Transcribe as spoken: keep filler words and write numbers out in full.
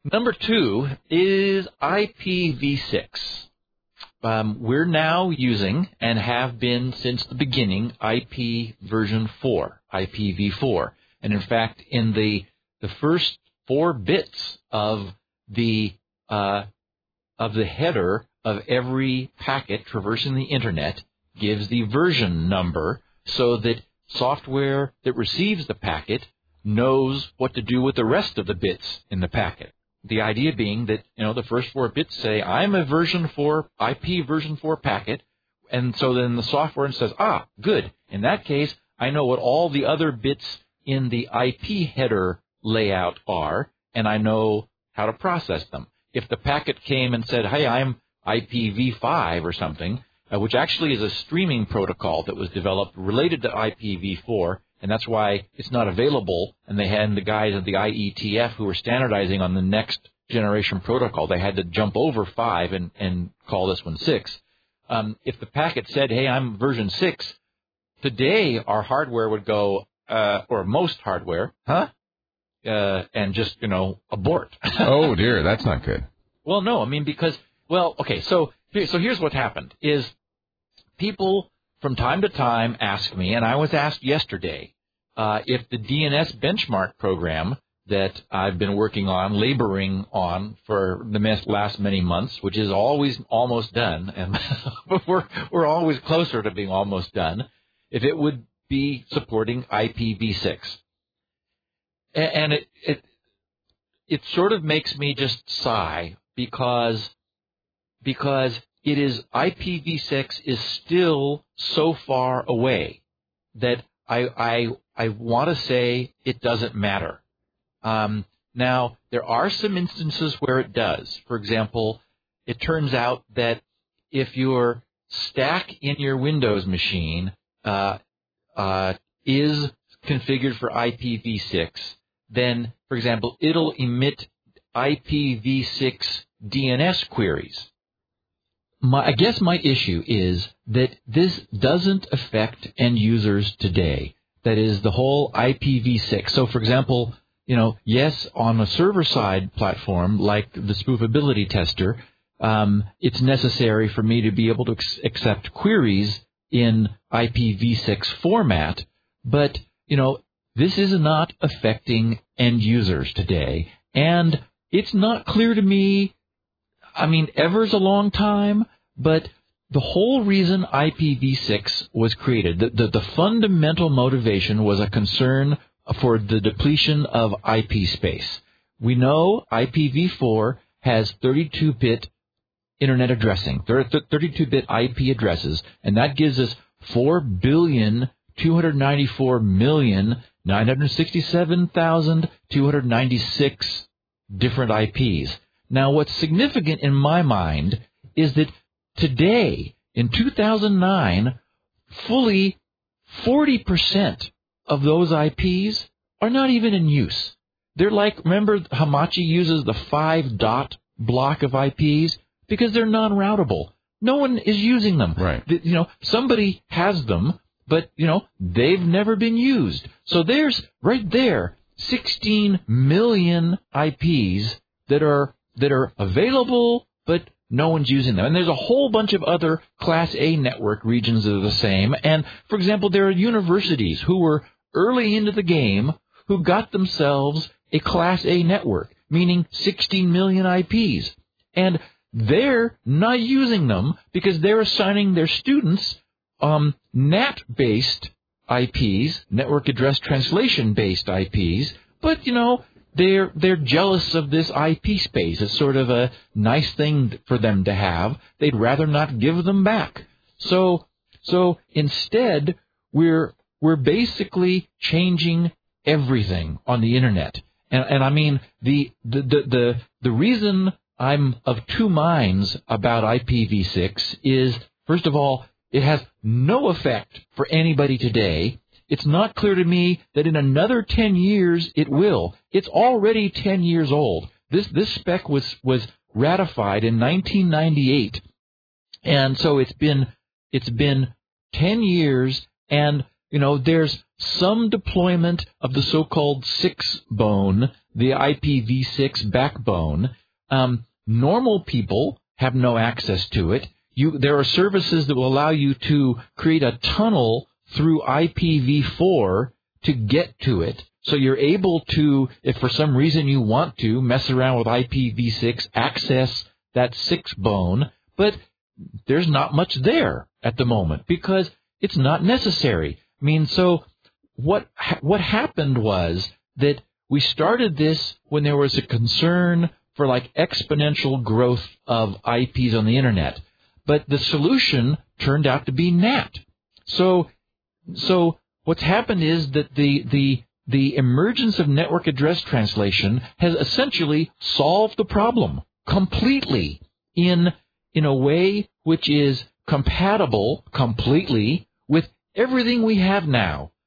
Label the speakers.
Speaker 1: Number two is I P v six. Um, we're now using, and have been since the beginning, I P version four, I P v four. And in fact, in the the first four bits of the uh, of the header of every packet traversing the Internet gives the version number so that software that receives the packet knows what to do with the rest of the bits in the packet. The idea being that, you know, the first four bits say, I'm a version four, I P version four packet, and so then the software says, ah, good. In that case, I know what all the other bits in the I P header layout are, and I know how to process them. If the packet came and said, hey, I'm I P v five or something, uh, which actually is a streaming protocol that was developed related to I P v four, and that's why it's not available, and they had the guys at the I E T F who were standardizing on the next generation protocol. They had to jump over five and, and call this one six. Um, if the packet said, hey, I'm version six, today our hardware would go, uh, or most hardware, huh? Uh, and just, you know, abort.
Speaker 2: Oh, dear, that's not good.
Speaker 1: Well, no, I mean, because, well, okay, so, so here's what happened, is people from time to time ask me, and I was asked yesterday, uh, if the D N S benchmark program that I've been working on, laboring on for the last many months, which is always almost done, and but we're, we're always closer to being almost done, if it would be supporting I P v six. And it, it, it sort of makes me just sigh because, because it is, I P v six is still so far away that I, I, I want to say it doesn't matter. Um, now, there are some instances where it does. For example, it turns out that if your stack in your Windows machine uh, uh, is configured for I P v six, then, for example, it'll emit I P v six D N S queries. My, I guess my issue is that this doesn't affect end users today. That is, the whole I P v six. So, for example, you know, yes, on a server-side platform like the spoofability tester, um, it's necessary for me to be able to ex- accept queries in I P v six format, but, you know, this is not affecting end users today, and it's not clear to me. I mean, ever's a long time, but the whole reason I P v six was created, the, the, the fundamental motivation was a concern for the depletion of I P space. We know I P v four has thirty-two bit internet addressing, thirty-two bit I P addresses, and that gives us four billion two hundred ninety-four million nine hundred sixty-seven thousand two hundred ninety-six different I Ps. Now, what's significant in my mind is that today, in two thousand nine, fully forty percent of those I Ps are not even in use. They're like, remember, Hamachi uses the five dot block of I Ps because they're non-routable. No one is using them.
Speaker 2: Right.
Speaker 1: You know, somebody has them, but, you know, they've never been used. So there's, right there, sixteen million I Ps that are that are available, but no one's using them. And there's a whole bunch of other Class A network regions that are the same. And, for example, there are universities who were early into the game who got themselves a Class A network, meaning sixteen million I Ps. And they're not using them because they're assigning their students um, N A T-based I Ps, network address translation-based I Ps, but, you know, they're they're jealous of this I P space. It's sort of a nice thing for them to have. They'd rather not give them back. So so instead, we're we're basically changing everything on the internet. And and I mean the the the the, the reason I'm of two minds about I P v six is, first of all, it has no effect for anybody today. It's not clear to me that in another ten years it will. It's already ten years old. This this spec was was ratified in nineteen ninety-eight, and so it's been it's been ten years. And you know, there's some deployment of the so-called six bone, the I P v six backbone. Um, normal people have no access to it. You, there are services that will allow you to create a tunnel through I P v four to get to it. So you're able to, if for some reason you want to, mess around with I P v six, access that six bone, but there's not much there at the moment because it's not necessary. I mean, so what what happened was that we started this when there was a concern for like exponential growth of I Ps on the internet, but the solution turned out to be N A T. So, so what's happened is that the the the emergence of network address translation has essentially solved the problem completely in in a way which is compatible completely with everything we have now.